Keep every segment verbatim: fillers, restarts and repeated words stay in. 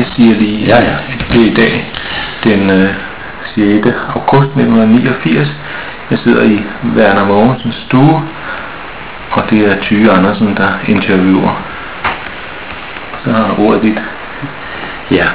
jeg siger lige, ja, ja. det er i dag, den øh, sjette august nitten niogfirs. Jeg sidder i Werner Mogensens stue, og det er Tyge Andersen, der interviewer. Så har ordet dit. Ja.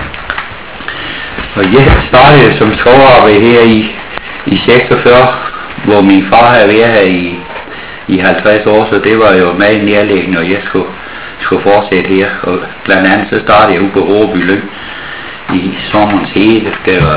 Og jeg startede som skovarbejder her i, i seksogfyrre, hvor min far havde været her i, i halvtreds år, så det var jo meget nærliggende, og jeg skulle, skulle fortsætte her. Og blandt andet så startede jeg ude på Hårby Lyng i sommerens hede. Det var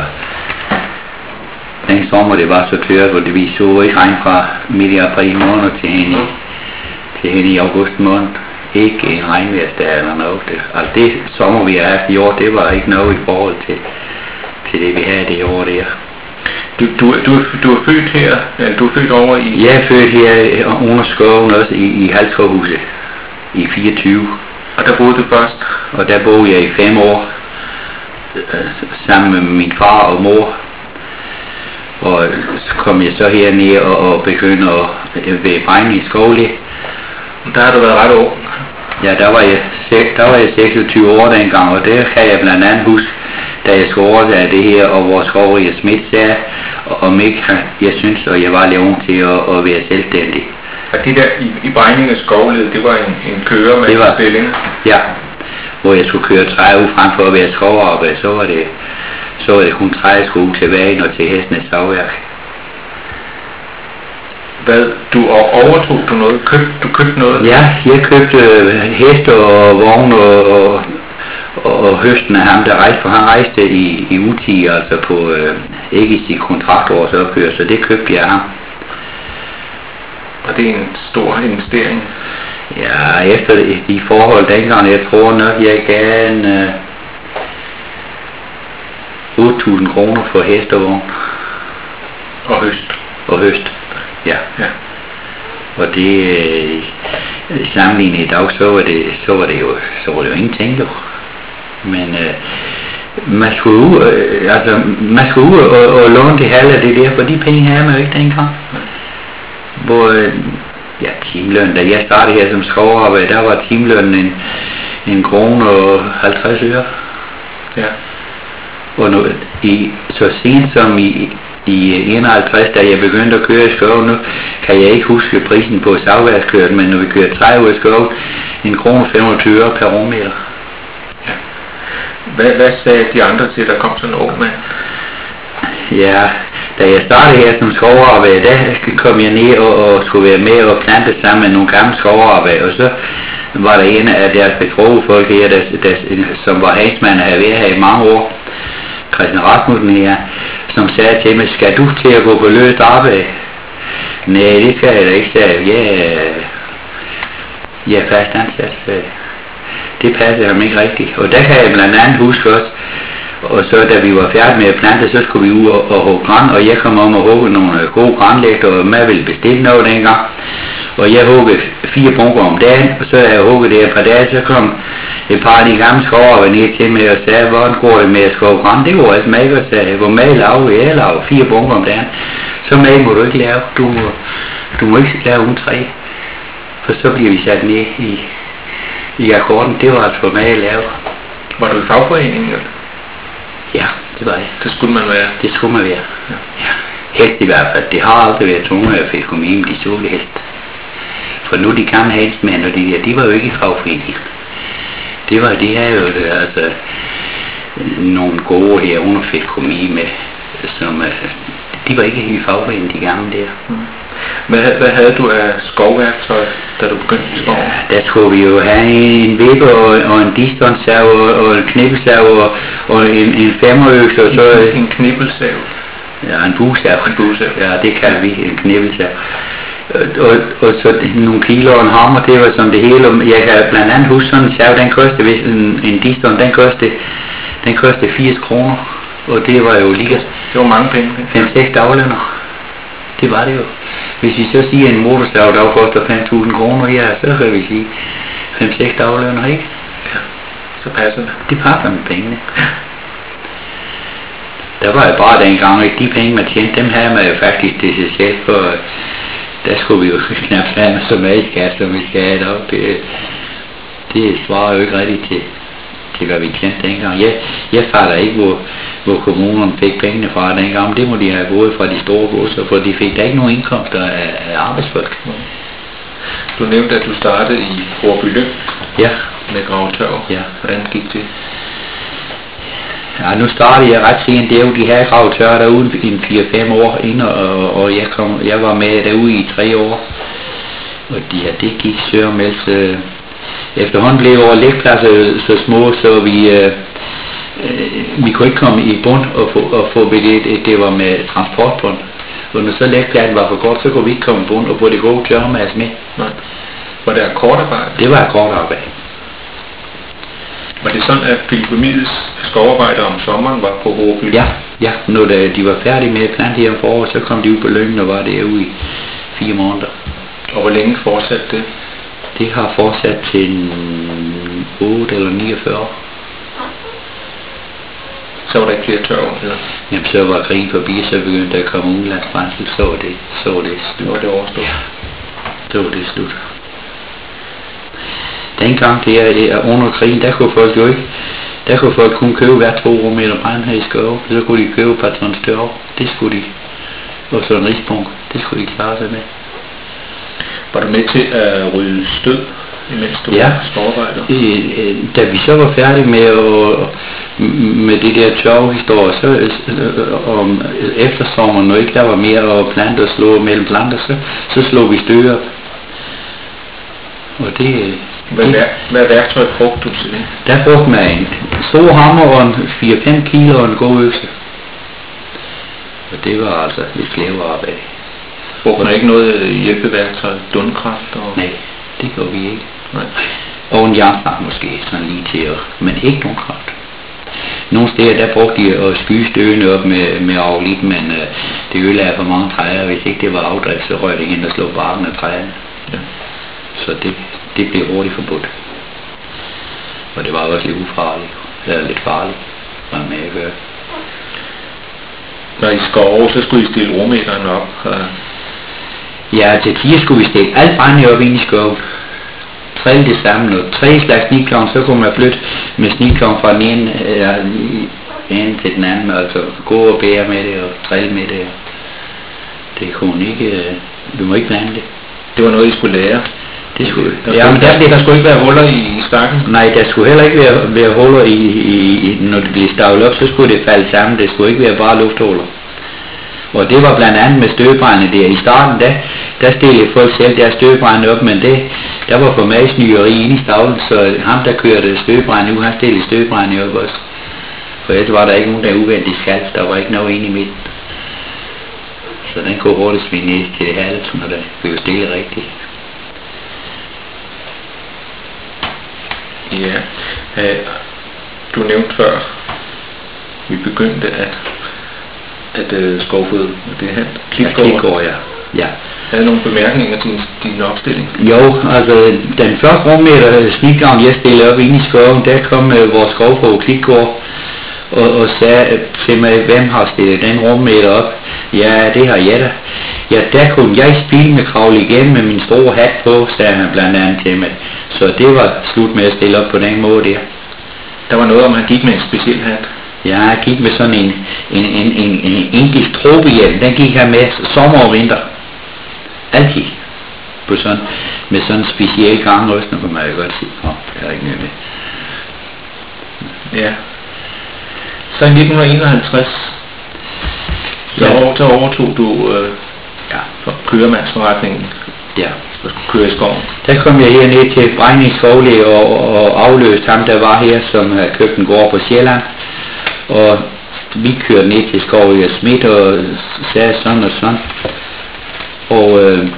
den sommer, det var så tørt, hvor det vi så ikke regn fra midt i april måned til hen i, til hen i august måned. Ikke en regnværsdag eller noget. Det, altså det sommer vi har haft i år, det var ikke noget i forhold til, til det vi havde det år der. Du, du, du, du er født her, eller du er født over i... Jeg er født her under skoven også i, i Halskovhuset i fireogtyve. Og der boede du først? Og der boede jeg i fem år øh, sammen med min far og mor. Og så kom jeg så herned og, og begyndte at være brænde i skole. Der har du været ret ung. Ja, der var jeg, der var jeg seksogtyve år dengang, og det kan jeg blandt andet huske, da jeg skulle overtage det her, og vores skovriger Schmidt sagde, om ikke jeg synes, og jeg var lidt ung til at, at være selvstændig. Og det der i, i Brejning af skovled, det var en, en kører med var, stilling? Ja, hvor jeg skulle køre træ ud frem for at være skovarbejder, så var det, så var det kun træ, jeg skulle til vejen og til hestenes savværk. Hvad, du overtog du noget? Køb, du købte noget? Ja, jeg købte øh, heste og vogn og, og, og, og høsten af ham, der rejste, for han rejste i, i uti, altså på øh, ikke i sit kontraktårs opgør, så det købte jeg ham. Og det er en stor investering? Ja, efter de forhold dengang, jeg tror nok, jeg gav en øh, otte tusind kroner for heste og vogn. Og høst? Og høst. Ja. Ja. Og det øh, sammenlignet i dag, så var det, så var det jo, så var det jo ingenting jo. Men øh, man skulle ud, øh, altså man skulle ud og, og låne det halve af det der, for de penge havde man jo ikke dengang. Hvor øh, ja, timeløn, da jeg startede her som skovarbejder, der var timelønnen en, en krone og halvtreds øre. Ja. Og nu, i, så sent som i i enoghalvtreds, da jeg begyndte at køre i skoven, nu kan jeg ikke huske prisen på savværkskøret, men når vi kører træ ud i skoven, en krone femogtyve øre per rummeter. Ja. Hvad, hvad sagde de andre til, der kom sådan en ung mand? Ja, da jeg startede her som skovarbejder, der kom jeg ned og, og skulle være med og plante sammen med nogle gamle skovarbejder, og så var der en af deres betroede her, der, der, som var hagsmand og havde været her i mange år, Christian Rasmussen her, som sagde til mig, skal du til at gå på løst arbejde? Nej, det skal jeg da ikke, sagde jeg. Ja, jeg er fast ansat. Det passer ham ikke rigtigt. Og der kan jeg blandt andet huske også, og så da vi var færdige med at plante, så skulle vi ud og, og hugge græn, og jeg kom om at hugge nogle gode grænlægter, og man ville bestille noget dengang. Og jeg huggede fire bunker om dagen, og så da jeg huggede det et par dage, så kom et par af de gamle skover ned til mig og sagde, hvordan går det med at skove græn? Det går altså meget godt, sagde jeg. Hvor meget laver jeg? Jeg laver fire bunker om dagen. Så meget må du ikke lave. Du, du må ikke lave uden tre. For så bliver vi sat ned i, i akkorden. Det var altså for meget at lave. Var du i fagforeningen? Ja, det var jeg. Det skulle man være? Det skulle man være. Ja. Ja. Helst i hvert fald. Det har aldrig været tunge at fiske med de såle helst. For nu de gamle helsmænd og de der, de var jo ikke i fagforeningen. Det var det her jo, altså, nogle gode her under fik komme i med, som, de var ikke i fagforeningen, de gamle der. Mm. Hvad, hvad havde du af skovværktøj, da du begyndte i skoven? Ja, der skulle vi jo have en vipper og, og en distonssav og, og en knibbelsav og, og en, en femmerøks og så... En, en knibbelsav? Ja, en busav. En busav. Ja, det kalder vi en knibbelsav. Og, og så nogle kilo og en hammer, det var sådan det hele. Jeg kan blandt andet huske sådan en sav, den kostede, hvis en, en diston, den kostede, den kostede firs kroner. Og det var jo lige... Det var mange penge. fem seks daglønner. Det var det jo. Hvis vi så siger en motorsav, der koster fem tusind kroner, ja, så kan vi sige fem seks daglønner, ikke? Ja, så passer det. Det passer med pengene. Der var jo bare dengang, ikke de penge, man tjente, dem havde man jo faktisk til sig selv, for der skulle vi jo knap have så meget i skat, som vi skal have det op. Det, det svarer jo ikke rigtigt til, til hvad vi kendte dengang. Jeg, jeg fatter ikke, hvor, hvor kommunerne fik pengene fra dengang, men det må de have gået fra de store godser, for de fik da ikke nogen indkomster af, af arbejdsfolk. Du nævnte, at du startede i Hårbylyng. Ja. Med gravetørv. Ja. Hvordan gik det? Ja, nu startede jeg ret sent. Det er jo de her gravetørre derude i en fire fem år ind, og, og jeg, kom, jeg var med derude i tre år. Og de her, det gik sørmels. Øh, efterhånden blev vores lægpladser så små, så vi, øh, øh, vi kunne ikke komme i bund og få, og få det, det var med transportbund. Og når så lægpladsen var for godt, så kunne vi ikke komme i bund og få det gode tørremasse med. Nej. Var det akkordarbejde? Det var akkordarbejde. Var det sådan, at Filipemides skovarbejder om sommeren var på Hårby? Ja, ja. Når de var færdige med at plante her om foråret, så kom de ud på Lyngen og var derude i fire måneder. Og hvor længe fortsatte det? Det har fortsat til otte eller niogfyrre. Så var der ikke flere tørv? Eller? Jamen, så var krigen forbi, så begyndte der at komme udenlandsbrændsel, så var det, så var det slut. Så var det overstået? Ja, så var det slut. Dengang det er under krigen, der kunne folk jo ikke, der kunne folk kun købe hver to rummeter brand her i skove, så kunne de købe et par tons tørv, det skulle de, og så en rispunk, det skulle de klare sig med. Var du med til at rydde stød, imens du ja. var skovarbejder? Øh, da vi så var færdige med, at, med det der tørvehistorie, så øh, om eftersommeren, når ikke der var mere at plante og slå mellem planter, så, så slog vi støv op. Og det, hvad, det, vær, hvad værktøj brugte du til det? Der brugte man en stor hammer og en fire til fem kilo og en god økse. Og det var altså lidt slævearbejde. Brugte man ikke noget hjælpeværktøj, dundkraft? Og... Nej, det gjorde vi ikke. Nej. Og en jernstang måske, sådan lige til at, men ikke nogen kraft. Nogle steder der brugte de at skyde støvene op med, med aflit, men øh, det ødelagde for mange træer, hvis ikke det var afdrift, så røg det ind og slog barken af træerne. Ja. Så det, det blev hurtigt forbudt. Og det var også lidt ufarligt, eller lidt farligt, var med at gøre. Når I skove, så skulle I stille rummeteren op? Eller? Ja, til tider skulle vi stille alt brænde op ind i skoven. Trille det sammen, og tre slags snitkloven, så kunne man flytte med snitkloven fra den ene, øh, ene til den anden, altså gå og bære med det og trille med det. Det kunne ikke, øh, vi må ikke blande det. Det var noget, I skulle lære? Det skulle, der, ja, men der, der, der skulle ikke være huller i stakken? Nej, der skulle heller ikke være, være huller i, i, når det blev stavlet op, så skulle det falde sammen. Det skulle ikke være bare lufthuller. Og det var blandt andet med støvbrænde der. I starten, der, der stillede folk selv der støvbrænde op, men det, der var for meget snygeri inde i stavlen, så ham der kørte støvbrænde ud, han stillede støvbrænde op også. For ellers var der ikke nogen der uvendig skalp, der var ikke noget inde i midten. Så den kunne hurtigt svinde til det halve, når der blev stille rigtigt. Ja, øh, du nævnte før, vi begyndte at, at øh, skovføde, det her Klitgaard. Ja, Klitgaard, ja. ja. Havde nogle bemærkninger til din opstilling? Jo, altså den første rummeter snitgavn, jeg stillede op inde i skoven, der kom øh, vores skovfoged Klitgaard og, og sagde til mig, hvem har stillet den rummeter op? Ja, det har jeg da. Ja, der kunne jeg spille med kravle igennem med min store hat på, sagde han blandt andet til mig. Så det var slut med at stille op på den måde der. Der var noget om, han gik med en speciel hat? Ja, han gik med sådan en, en, en, en, en engelsk tropehjelm. Den gik han med sommer og vinter. Altid. På sådan, med sådan en speciel gang også, når man jo godt sige, åh, jeg er ikke med med. Ja. Så i nitten enoghalvtreds, så, ja. over, så overtog du øh, ja. køremandsforretningen. Ja. Og skulle køre i skoven. Der kom jeg herned til Brejning Skovlæge og, og afløste ham, der var her, som havde købt en gård på Sjælland. Og vi kørte ned til Skov i Smidt og sagde sådan og sådan. Og, øh,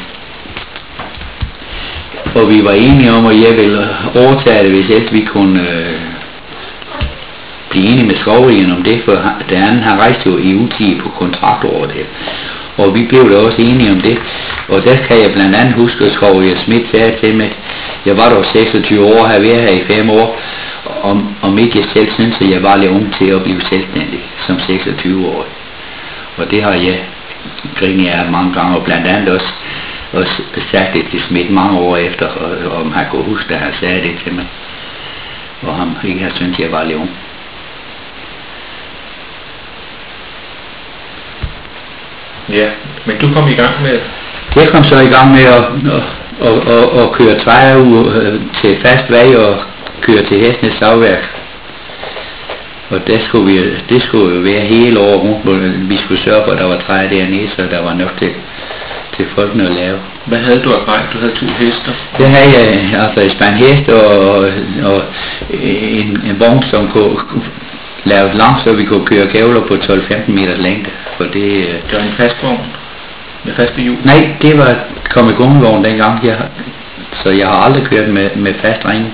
og vi var enige om, at jeg ville overtage det, hvis ellers vi kunne øh, blive enige med Skovlægen om det, for det andet har rejst jo i utid på kontrakt over det. Og vi blev da også enige om det. Og der kan jeg blandt andet huske, at Skov Schmidt sagde til mig, jeg var dog seksogtyve år, har været her i fem år, om, om ikke jeg selv synes, at jeg var lidt ung til at blive selvstændig som seksogtyve-årig. Og det har jeg grinet af mange gange, og blandt andet også, også sagt det til Schmidt mange år efter, og, om han kunne huske, at han sagde det til mig. og ham ikke har syntes, jeg var lidt ung. Ja, men du kom i gang med... Jeg kom så i gang med at, at, at, at, at køre tvejeuge til fast vej og køre til Hestnes Slagværk. Og det skulle, vi, det skulle jo være hele året rundt, hvor vi skulle sørge for, at der var træer dernede, så der var nok til, til folkene at lave. Hvad havde du af grej? Du havde to hester? Det havde jeg, altså en spand hest og, og, og en, en vogn, som kunne lave langt, så vi kunne køre gævler på tolv til femten meters længde. For det, det var en fast vogn? Med faste hjul? Nej, det var kommet gummivogn dengang, jeg, så jeg har aldrig kørt med, med fast ring.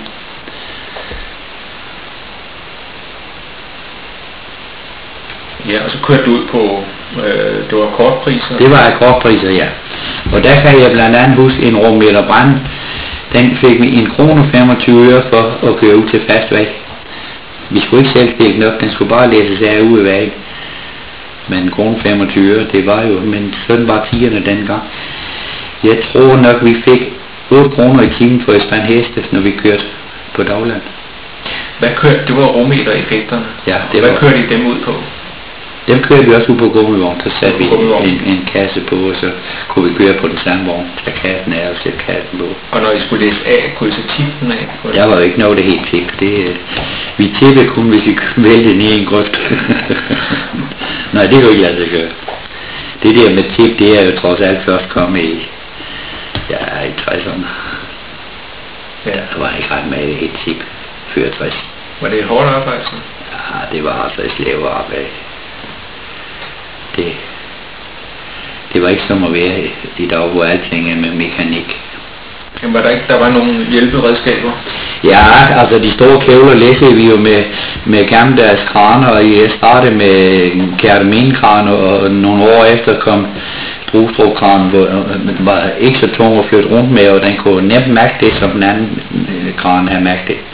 Ja, og så kørte du ud på, øh, det var kortpriser? Det var kortpriser, ja. Og der kan jeg blandt andet huske en rummeter brand. Den fik vi en krone femogtyve øre for at køre ud til fast vej. Vi skulle ikke selv stille den op, den skulle bare læses af ude af vejen. Men en krone femogtyve øre, det var jo, men sådan var tierne dengang. Jeg tror nok, vi fik otte kroner i timen for et spand heste, når vi kørte på Dagland. Hvad kørte, det var rummeter-effekterne? Ja, det Hvad var. kørte I dem ud på? Dem kørte vi også ud på gummivogn, så satte vi en, en kasse på, og så kunne vi køre på den samme vogn, tage kassen af og sætte kassen på. Og når I skulle læse af, kunne I så tippe den af? Der var jo ikke noget, det helt tip. Det, vi tippede kun, hvis vi vælte ned i en grøft. Nej, det kunne ikke lade sig gøre. Det der med tip, det er jo trods alt først kommet i, ja, i tresserne. Ja. Der var ikke ret med et helt tip før tres. Var det et hårdt arbejde så? Ja, det var altså et slavearbejde. Det, det var ikke som at være i dag, hvor alting er med mekanik. Jamen var der ikke, der var nogle hjælperedskaber? Ja, altså de store kævler læssede vi jo med, med gammeldags kraner, og jeg startede med kærteminkraner, og nogle år efter kom Drustrup-kranen, hvor den var ikke så tung at flytte rundt med, og den kunne nemt mærke det, som den anden kran havde mærket det.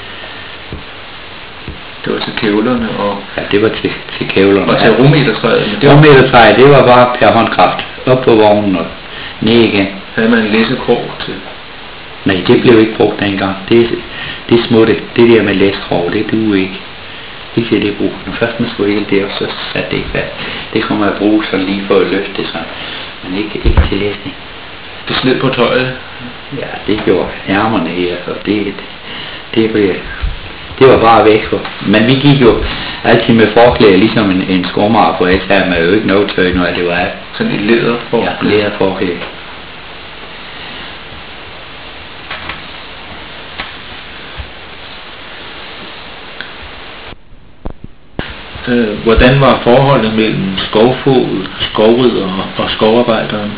Det var til kævlerne og... Ja, det var til, til kævlerne. Og til rummetertræet? Rummetertræet, det var bare per håndkraft. Op på vognen og ned igen. Havde man en læsekrog til? Nej, det blev ikke brugt dengang. Det, det smutte, det der med læskrog, det duede ikke. Det siger det brug. Når først man skulle helt det, og så satte det ikke fast. Det kommer at bruge sådan lige for at løfte det sådan. Men ikke, ikke til læsning. Det sled på tøjet? Ja, det gjorde ærmerne her, og det, det blev... Det var bare væk. Men vi gik jo altid med forklæder, ligesom en, en skormar, for ellers havde man jo ikke noget tøj, når det var af. Sådan et læderforklæde? Ja, læderforklæde. Øh, hvordan var forholdet mellem skovfoged, skovridder og skovarbejderen?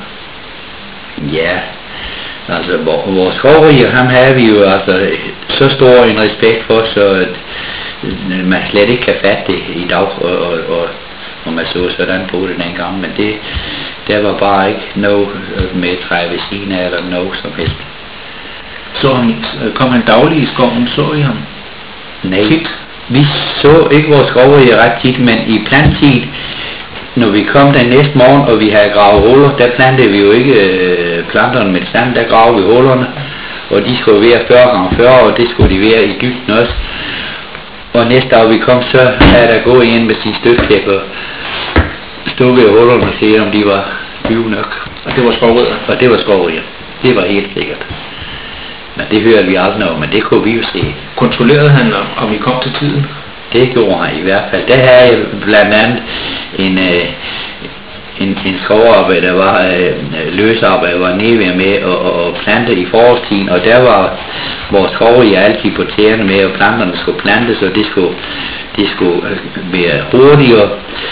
Ja, altså vores skovrider, ham havde vi jo altså så stor en respekt for, så at man slet ikke kan fatte det i dag, og, og, og, og man så sådan på det dengang, men det, der var bare ikke noget med træ ved siden af, eller noget som helst. Så han, kom han dagligt i skoven, så I ham? Nej, tit? Vi så ikke vores skovrider ret tit, men i planttid, når vi kom den næste morgen, og vi havde gravet huller, der plantede vi jo ikke øh, planterne med sand, der gravede vi hullerne, og de skulle være fyrre gange fyrre, og det skulle de være i dybden også. Og næste dag vi kom, så havde der gået ind med sin støtkæppe og stukket i hullerne og se, om de var dybe nok. Og det var skovrider? Og det var skovrider. Det var helt sikkert. Men det hørte vi aldrig noget, men det kunne vi jo se. Kontrollerede han, om I kom til tiden? Det gjorde han i hvert fald. Der havde jeg blandt andet en, øh, en, en skovarbejde, der var øh, løsarbejde, var nede med at og, og plante i forårstiden, og der var vores skovrider altid på tæerne med, at planterne skulle plantes, og det skulle, det skulle øh, være hurtigere.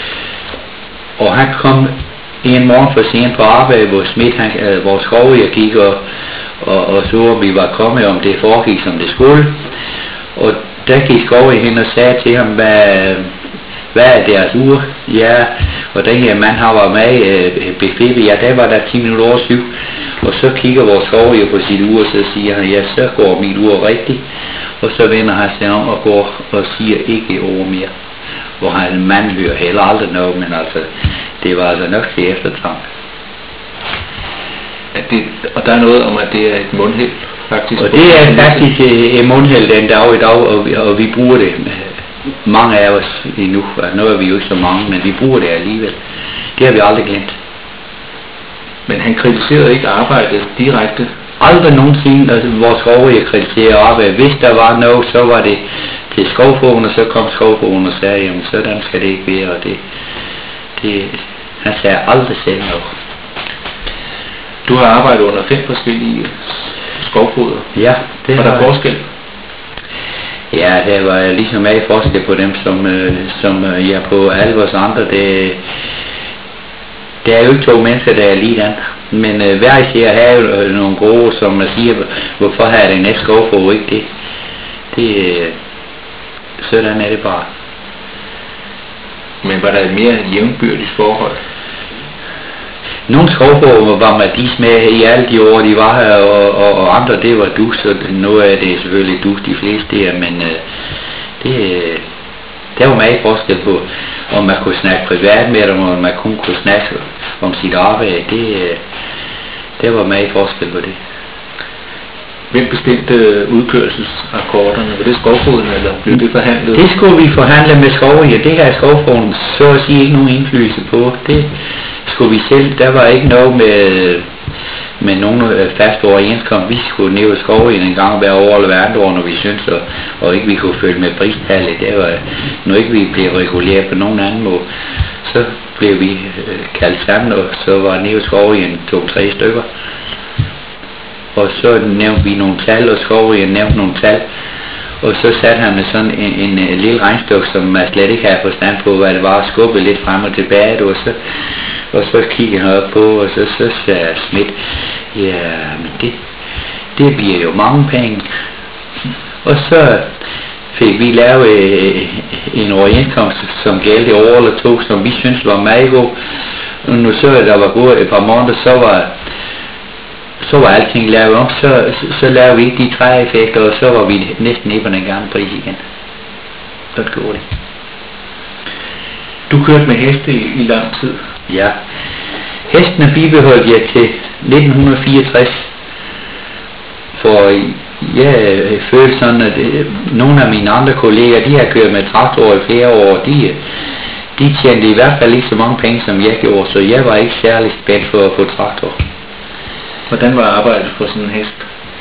Og han kom en morgen for sent på arbejde, hvor Schmidt, han, øh, vores skovrider gik og, og, og så, om vi var kommet, om det foregik, som det skulle. Og der gik Skovrig hen og sagde til ham, hvad, hvad er deres ur? Ja, og den her mand har været med øh, befippet, ja, der var der ti minutter over syv. Og så kigger vores Skovrig på sit ur, og så siger han, ja, så går mit ur rigtigt. Og så vender han sig om og går og siger ikke ord mere. Hvor han en mand hører heller aldrig noget, men altså, det var altså nok til eftertanke. At det, og der er noget om, at det er et mundheld? faktisk... Og det er faktisk et mundheld den dag i dag, og vi, og vi bruger det. Mange af os endnu. Nu er vi jo ikke så mange, men vi bruger det alligevel. Det har vi aldrig glemt. Men han kritiserede ikke arbejdet direkte? Aldrig nogensinde, altså vores skovriger kritiserede arbejdet. Hvis der var noget, så var det til skovfogeden, og så kom skovfogeden og sagde, jamen sådan skal det ikke være, og det, det han sagde aldrig selv noget. Du har arbejdet under fem forskellige skovfoder. Ja, det var der forskel? Ja, der var ligesom meget forskel på dem, som, øh, som øh, ja, på alle vores andre. Det, det er jo ikke to mennesker, der er lige den. Men øh, hver især har jo øh, nogle gode, som man siger, hvorfor har det næste skovfod ikke det? Det øh, sådan er det bare. Men var der et mere jævnbyrdigt forhold? Nogle skovfår var Madis med i alle de år, de var her, og, og, og andre, det var dus, og nu er det selvfølgelig dus de fleste der, men øh, det, der var meget forskel på, om man kunne snakke privat med dem, og man kun kunne snakke om sit arbejde. Det, der var meget forskel på det. Hvem bestemte udkørselsakkorderne? Var det skovfoden, eller blev det forhandlet? Det skulle vi forhandle med skovriger. Det her skovfoden, så at sige, ikke nogen indflydelse på. Det skulle vi selv. Der var ikke noget med, med nogen fast overenskomst. Vi skulle ned i skovrigen en gang hver år eller hver andet år, når vi syntes, og, og ikke vi kunne følge med pristallet. Det var, når ikke vi blev reguleret på nogen anden måde, så blev vi øh, kaldt sammen, og så var ned i skovrigen to-tre stykker. Og så nævnte vi nogle tal, og skovrigen nævnte nogle tal, og så satte han med sådan en, en, en lille regnstok, som man slet ikke havde forstand på, hvad det var, og skubbede lidt frem og tilbage, og så, og så kiggede han op på, og så, så sagde Schmidt, ja, men det, det bliver jo mange penge. Og så fik vi lavet øh, en overenskomst, som gældte år eller to, som vi syntes var meget god. Og nu så der var gået et par måneder, så var så var alting lavet om, så, så, så lavede vi ikke de tre effekter, og så var vi næsten nede på den gamle pris igen. Så gjorde det. Du kørte med heste i, i lang tid? Ja. Hestene bibeholdt jeg til nitten fireogtres, for jeg følte sådan, at øh, nogle af mine andre kolleger, de har kørt med traktor i flere år, de, de tjente i hvert fald ikke så mange penge, som jeg gjorde, så jeg var ikke særlig spændt for at få traktor. Hvordan var arbejdet for sådan en hest?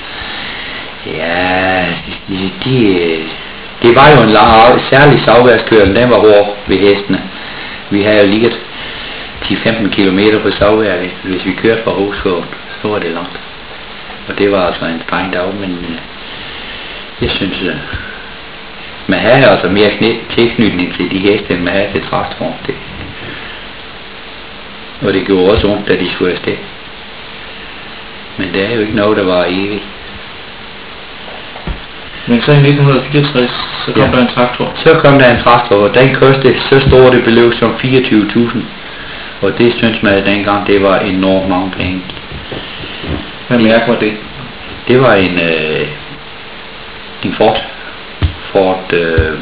Ja, de, de, det var jo en lang, særlig savværskøren, den var hård ved hestene. Vi havde jo ligget ti til femten kilometer på savværket, hvis vi kørte fra Hovedskoven, så var det langt. Og det var altså en streng dag, men jeg synes, man havde altså mere tilknytning til de heste, end man havde til traktoren. Det. Og det gjorde også ondt, da de skulle afsted. Men det er jo ikke noget, der var evigt. Men så i nitten fireogtres, så kom ja. der en traktor? Så kom der en traktor, og den kostede så stort et beløb som fireogtyve tusind. Og det synes man, at dengang det var enormt mange penge. Hvad mærke var det? Det var en, øh, en Ford. Ford, øh, det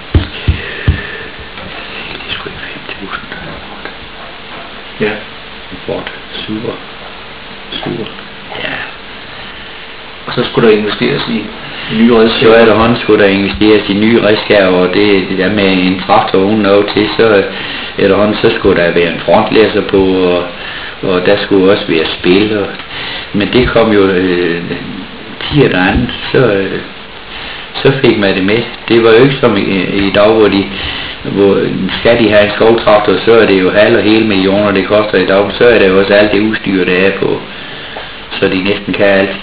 er sgu ikke fem tusind. Ja. En Ford, super. Super. Ja. Og så skulle der investeres i, i nye redskaber? Så efterhånden skulle der investeres i nye redskaber, og det, det der med en traktor uden noget til, så efterhånden så skulle der være en frontlæser på, og, og der skulle også være spil, og, men det kom jo øh, ti eller andet, så, øh, så fik man det med. Det var jo ikke som i, i dag, hvor de hvor skal de have en skovtraktor, så er det jo halv og hele millioner, det koster i dag, så er det jo også alt det udstyr, der er på, så de næsten kan alt.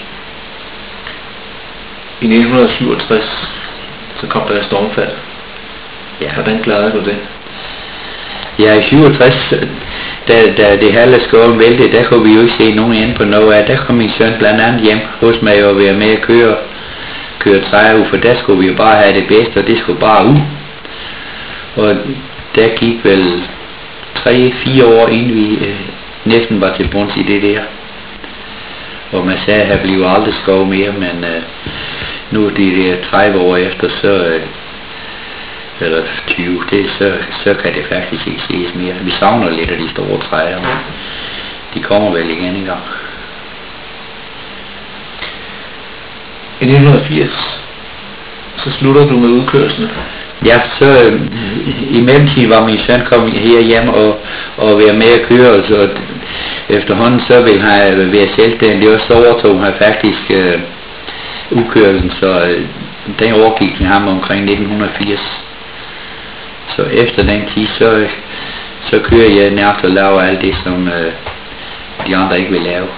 I nitten syvogtres, så kom der et stormfald. Ja. Hvordan klarede du det? Ja, i syvogtres, da, da det halve skoven væltede, der kunne vi jo ikke se nogen ende på noget af. Der kom min søn blandt andet hjem hos mig og være med at køre, køre træer ud, for der skulle vi jo bare have det bedste, og det skulle bare ud. Og der gik vel tre fire år, inden vi øh, næsten var til bunds i det der. Og man sagde, at her bliver aldrig skov mere, men øh, nu er de der tredive år efter, så, øh, eller tyve, det, så, så kan det faktisk ikke ses mere. Vi savner lidt af de store træer, men de kommer vel igen en gang. I nitten firs, så slutter du med udkørslen. Ja, så øh, i mellemtiden var min søn kommet her hjem og, og være med at køre, og så efterhånden så ville han være selvstændig, og så overtog han faktisk øh, udkørslen, så øh, den overgik til ham omkring nitten firs. Så efter den tid, så, så kører jeg nærmest og laver alt det, som øh, de andre ikke vil lave.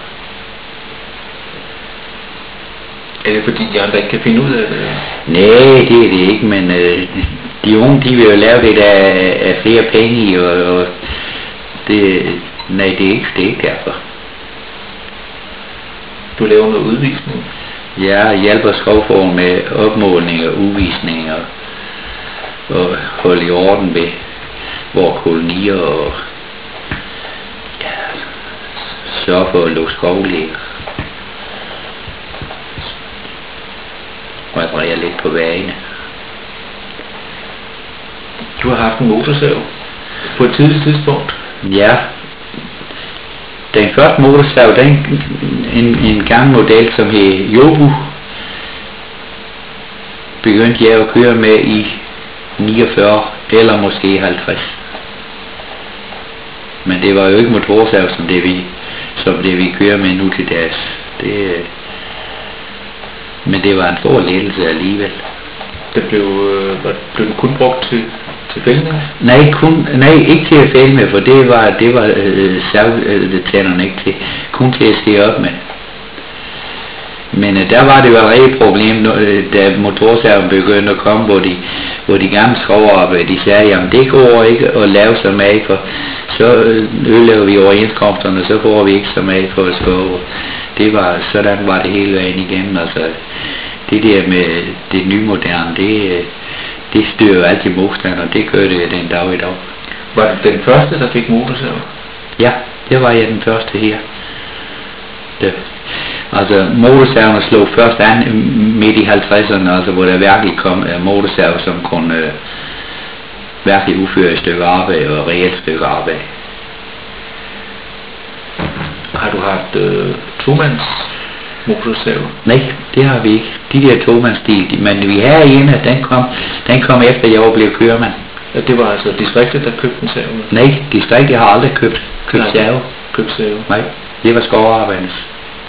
Er det fordi de andre ikke kan finde ud af det? Nej, det er det ikke, men øh, de unge, de vil jo lave det, der er flere penge i, og, og det, nej, det er ikke, det er ikke derfor. Du laver noget udvisning? Ja, jeg hjælper skovformen med opmålinger, udvisninger, og holde i orden ved vores kolonier, og ja, sørge for at lukke skovlæger. Og reparere lidt på vejene. Du har haft en motorsav på et tidligt tidspunkt? Ja. Den første motorsav, den en, en gammel model, som hed Jobu, begyndte jeg at køre med i niogfyrre eller måske halvtreds. Men det var jo ikke motorsav som det vi, som det vi kører med nu til dags. Det, men det var en stor lettelse alligevel. Det blev, øh, blev den kun brugt til, til fældning? Nej, kun, nej, ikke til at fælde med, for det var, det var øh, savtænderne ikke til. Kun til at skære op med. Men øh, der var det jo et rigtig problem, når, øh, da motorsaven begyndte at komme, hvor de, hvor de gamle skovarbejdere, de sagde, jamen det går ikke at lave så meget, for så ødelægger vi overenskomsterne, så får vi ikke så meget for at skove. Det var, sådan var det hele vejen igennem, altså det der med det nymoderne, det, det styrer jo altid modstand, og det gør det den dag i dag. Var det den første, der fik motorsav? Ja, det var jeg den første her. Det. Altså motorsaven slog først an midt i halvtredserne, altså hvor der virkelig kom uh, motorsav, som kunne uh, virkelig udføre et stykke arbejde og reelt stykke arbejde. Har du haft øh, tomands motorsav? Nej, det har vi ikke. De der tomandstil, men vi her ene, den kom, den kom efter jeg var blevet køremand. Ja, det var altså distriktet, der købte en sav? Nej, distriktet har aldrig købt, købt sav. Købt sav? Nej, det var skovarbejders.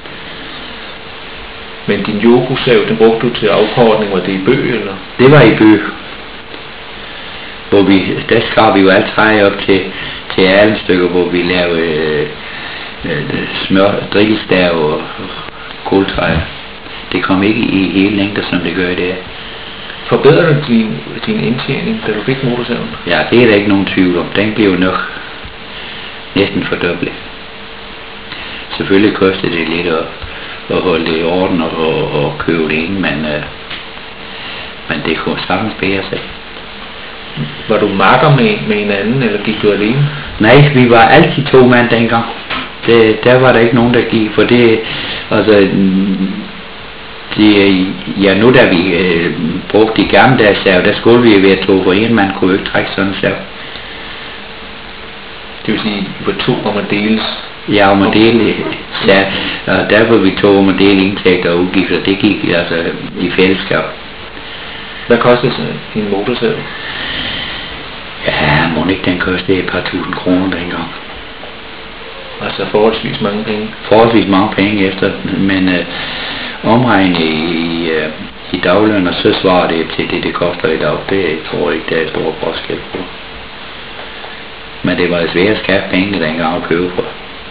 Men din Jobu-sav, den brugte du til afkortning, var det i Bø, eller? Det var i Bø. Hvor vi, der skar vi jo alt træ op til, til alle stykker, hvor vi lavede øh, øh, smør, drikkestav og, og kultræ. Det kom ikke i hele længder, som det gør i dag. Forbedrede du din, din indtjening, da du fik motorsaven? Ja, det er der ikke nogen tvivl om. Den blev nok næsten fordoblet. Selvfølgelig kostede det lidt at, at holde det i orden og, og, og købe det ind, men, øh, men det kunne sagtens bære sig. Var du makker med, med hinanden, eller gik du alene? Nej, vi var altid to mand dengang. Det, der var der ikke nogen, der gik, for det, altså, det, ja, nu da vi øh, brugte de gamle der sav, der skulle vi være to, for en mand kunne ikke trække sådan en sav. Det vil sige, at vi var to om at deles? Ja, om at dele, ja, og der var vi to om at dele indtægter og udgifter, det gik altså i fællesskab. Hvad kostede så din motorsav? Ja, må ikke den kostede et par tusind kroner dengang. Altså forholdsvis mange penge? Forholdsvis mange penge efter, men øh, omregnet i, øh, i dagløn, og så svarer det til det, det koster i dag. Det tror jeg ikke, der er stor forskel på. Men det var svært at skaffe penge dengang at købe for.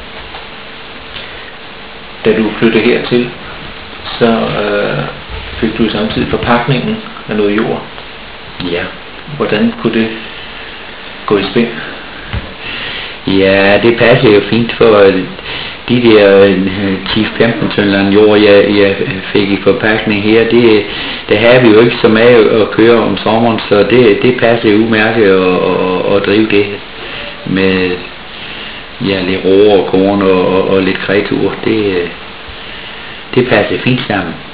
Da du flyttede hertil, så øh, fik du samtidig forpakningen af noget jord. Ja. Hvordan kunne det gå i spil? Ja, det passer jo fint for de der ti til femten tønder jord, jeg, jeg fik i forpakning her. Det, det havde vi jo ikke så meget at køre om sommeren, så det, det passer jo udmærket at, at, at drive det med ja, lidt råer og korn og, og, og lidt kreatur. Det, det passer fint sammen.